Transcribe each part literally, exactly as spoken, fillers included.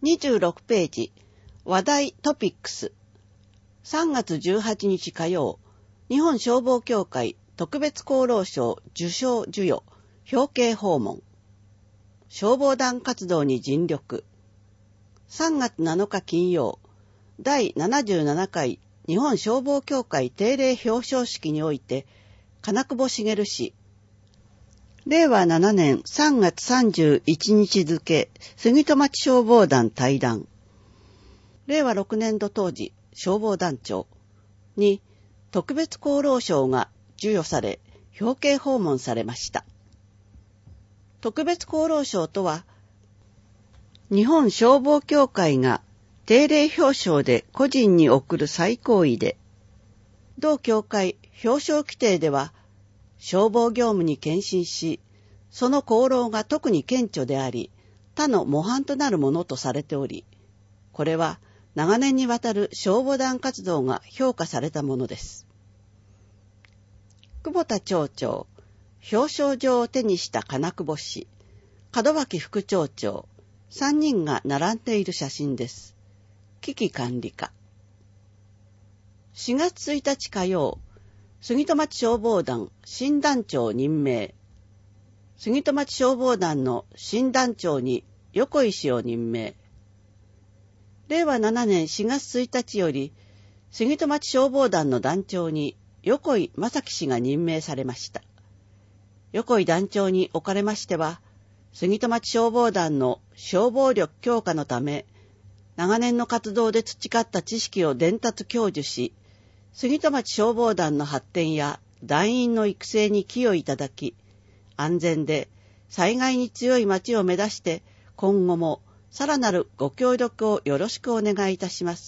にじゅうろくページ、話題トピックス。さんがつじゅうはちにち火曜、日本消防協会特別功労賞受賞授与、表敬訪問。消防団活動に尽力。さんがつなのか金曜、だいななじゅうななかい日本消防協会定例表彰式において、金久保茂氏、れいわななねんさんがつさんじゅういちにち付、杉戸町消防団退団。れいわろくねんど当時、消防団長に特別功労賞が授与され、表敬訪問されました。特別功労賞とは、日本消防協会が定例表彰で個人に贈る最高位で、同協会表彰規定では、消防業務に献身し、その功労が特に顕著であり、他の模範となるものとされており、これは長年にわたる消防団活動が評価されたものです。久保田町長、表彰状を手にした金久保氏、門脇副町長、さんにんが並んでいる写真です。危機管理課。しがつついたち火曜、杉戸町消防団新団長任命。杉戸町消防団の新団長に横井氏を任命。れいわななねんしがつついたちより、杉戸町消防団の団長に横井正樹氏が任命されました。横井団長におかれましては、杉戸町消防団の消防力強化のため、長年の活動で培った知識を伝達享受し、杉戸町消防団の発展や団員の育成に寄与いただき、安全で災害に強い町を目指して今後もさらなるご協力をよろしくお願いいたします。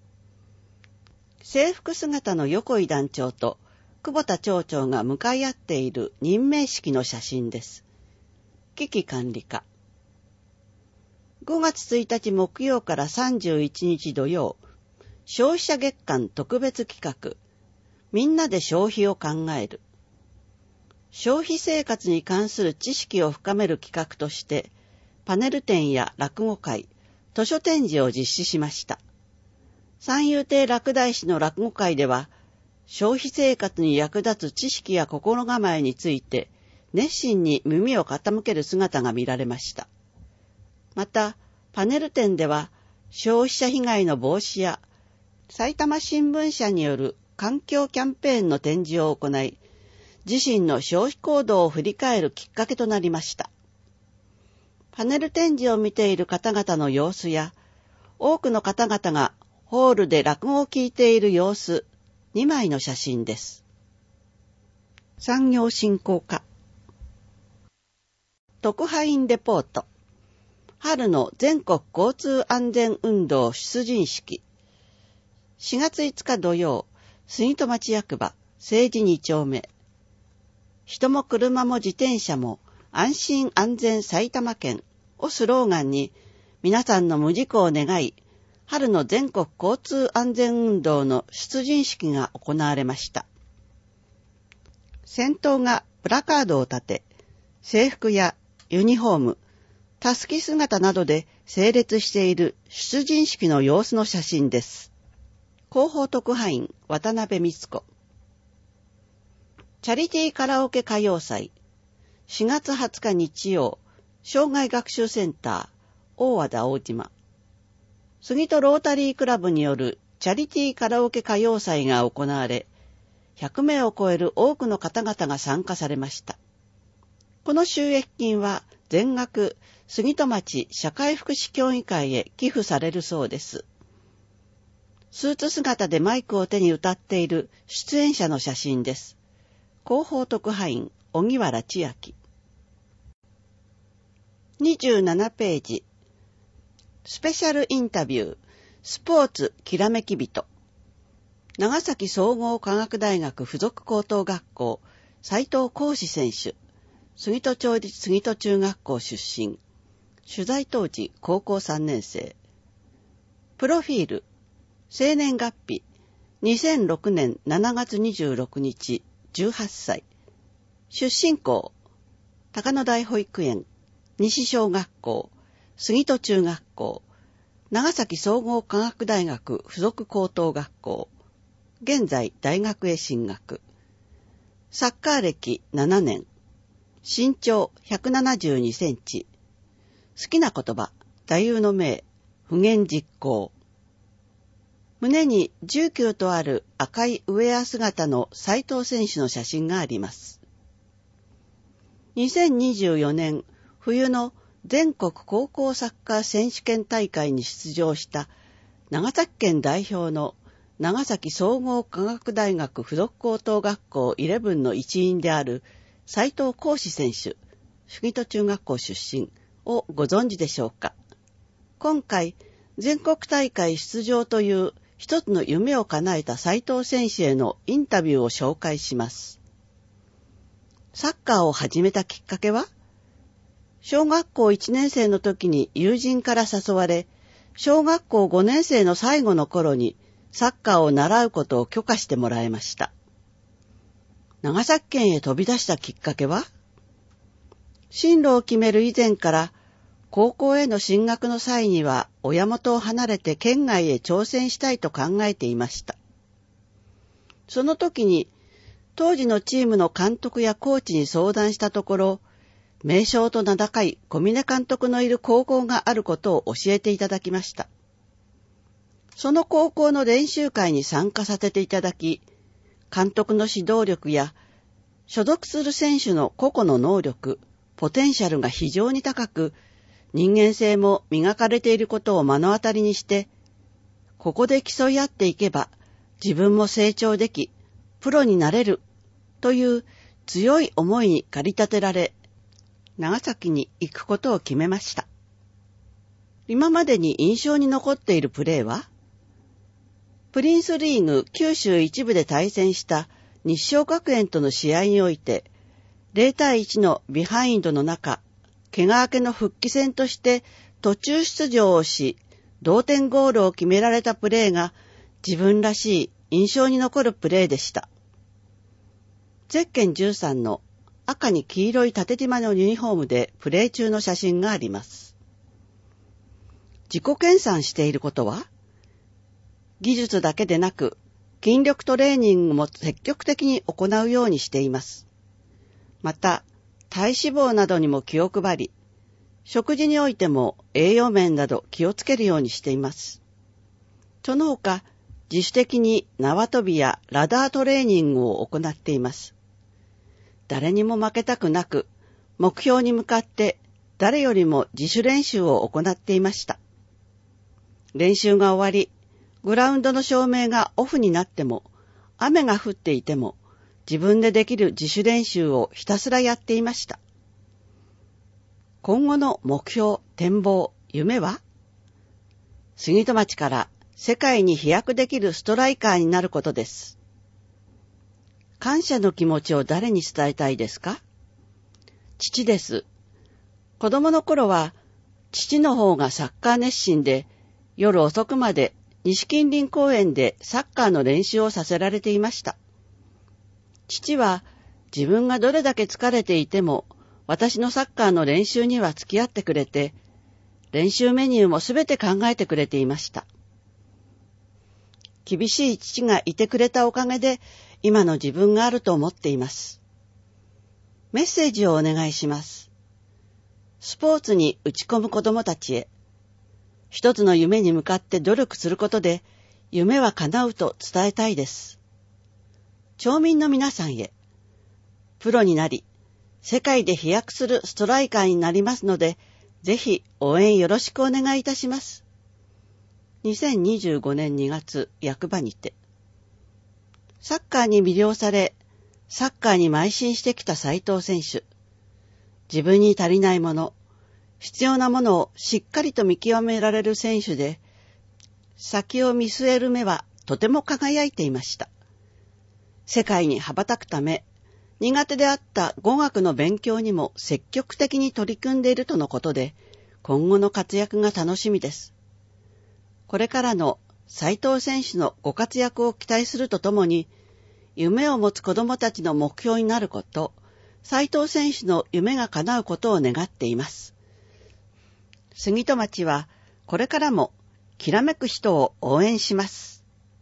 制服姿の横井団長と久保田町長が向かい合っている任命式の写真です。危機管理課。ごがつついたち木曜からさんじゅういちにち土曜、消費者月間特別企画、みんなで消費を考える。消費生活に関する知識を深める企画として、パネル展や落語会、図書展示を実施しました。三遊亭落第氏の落語会では、消費生活に役立つ知識や心構えについて、熱心に耳を傾ける姿が見られました。また、パネル展では、消費者被害の防止や、埼玉新聞社による環境キャンペーンの展示を行い、自身の消費行動を振り返るきっかけとなりました。パネル展示を見ている方々の様子や、多くの方々がホールで落語を聞いている様子、にまいの写真です。産業振興課。特派員レポート。春の全国交通安全運動出陣式。しがついつか土曜、杉戸町役場、政治に丁目。人も車も自転車も安心安全埼玉県をスローガンに、皆さんの無事故を願い、春の全国交通安全運動の出陣式が行われました。先頭がプラカードを立て、制服やユニフォーム、たすき姿などで整列している出陣式の様子の写真です。広報特派員渡辺光子。チャリティーカラオケ歌謡祭。しがつはつか日曜、障害学習センター、大和田大島。杉戸ロータリークラブによるチャリティーカラオケ歌謡祭が行われ、ひゃくめいを超える多くの方々が参加されました。この収益金は全額杉戸町社会福祉協議会へ寄付されるそうです。スーツ姿でマイクを手に歌っている出演者の写真です。広報特派員荻原千秋。にじゅうななページ。スペシャルインタビュー、スポーツきらめき人。長崎総合科学大学附属高等学校、斉藤光志選手。杉戸町立杉戸中学校出身。取材当時高校さんねんせい。プロフィール。生年月日。にせんろくねんしちがつにじゅうろくにち、じゅうはっさい。出身校。高野台保育園、西小学校、杉戸中学校、 長崎総合科学大学附属高等学校、現在大学へ進学。サッカー歴ななねん、身長ひゃくななじゅうにセンチ、好きな言葉、座右の銘、不言実行。胸にじゅうきゅうとある赤いウェア姿の斉藤選手の写真があります。にせんにじゅうよねん冬の全国高校サッカー選手権大会に出場した長崎県代表の長崎総合科学大学附属高等学校じゅういちの一員である斉藤光志選手、杉戸中学校出身をご存知でしょうか。今回、全国大会出場という一つの夢を叶えた斉藤選手へのインタビューを紹介します。サッカーを始めたきっかけは、小学校いちねん生の時に友人から誘われ、小学校ごねん生の最後の頃にサッカーを習うことを許可してもらいました。長崎県へ飛び出したきっかけは、進路を決める以前から高校への進学の際には親元を離れて県外へ挑戦したいと考えていました。その時に当時のチームの監督やコーチに相談したところ、名将と名高い小峰監督のいる高校があることを教えていただきました。その高校の練習会に参加させていただき、監督の指導力や所属する選手の個々の能力、ポテンシャルが非常に高く、人間性も磨かれていることを目の当たりにして、ここで競い合っていけば自分も成長でき、プロになれるという強い思いに駆り立てられ、長崎に行くことを決めました。今までに印象に残っているプレーは、プリンスリーグ九州一部で対戦した日翔学園との試合において、ゼロ対いちのビハインドの中、怪我明けの復帰戦として途中出場をし、同点ゴールを決められたプレーが自分らしい印象に残るプレーでした。ゼッケンじゅうさんの赤に黄色い縦縞のユニフォームでプレー中の写真があります。自己研鑽していることは、技術だけでなく筋力トレーニングも積極的に行うようにしています。また、体脂肪などにも気を配り、食事においても栄養面など気をつけるようにしています。その他、自主的に縄跳びやラダートレーニングを行っています。誰にも負けたくなく、目標に向かって誰よりも自主練習を行っていました。練習が終わり、グラウンドの照明がオフになっても、雨が降っていても、自分でできる自主練習をひたすらやっていました。今後の目標、展望、夢は、杉戸町から世界に飛躍できるストライカーになることです。感謝の気持ちを誰に伝えたいですか？父です。子供の頃は、父の方がサッカー熱心で、夜遅くまで西近隣公園でサッカーの練習をさせられていました。父は自分がどれだけ疲れていても私のサッカーの練習には付き合ってくれて、練習メニューもすべて考えてくれていました。厳しい父がいてくれたおかげで今の自分があると思っています。メッセージをお願いします。スポーツに打ち込む子供たちへ、一つの夢に向かって努力することで夢は叶うと伝えたいです。町民の皆さんへ、プロになり、世界で飛躍するストライカーになりますので、ぜひ応援よろしくお願いいたします。にせんにじゅうごねんにがつ、役場にて。サッカーに魅了され、サッカーに邁進してきた斉藤選手。自分に足りないもの、必要なものをしっかりと見極められる選手で、先を見据える目はとても輝いていました。世界に羽ばたくため、苦手であった語学の勉強にも積極的に取り組んでいるとのことで、今後の活躍が楽しみです。これからの斉藤選手のご活躍を期待するとともに、夢を持つ子どもたちの目標になること、斉藤選手の夢が叶うことを願っています。杉戸町はこれからもきらめく人を応援します。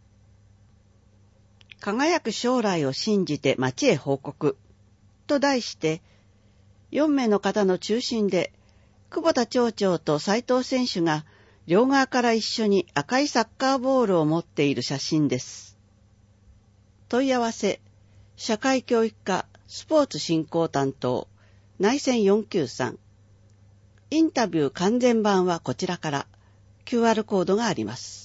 輝く将来を信じて町へ報告と題して、よんめいの方の中心で、久保田町長と斉藤選手が両側から一緒に赤いサッカーボールを持っている写真です。問い合わせ、社会教育課スポーツ振興担当、内線よんきゅうさん。インタビュー完全版はこちらから キューアール コードがあります。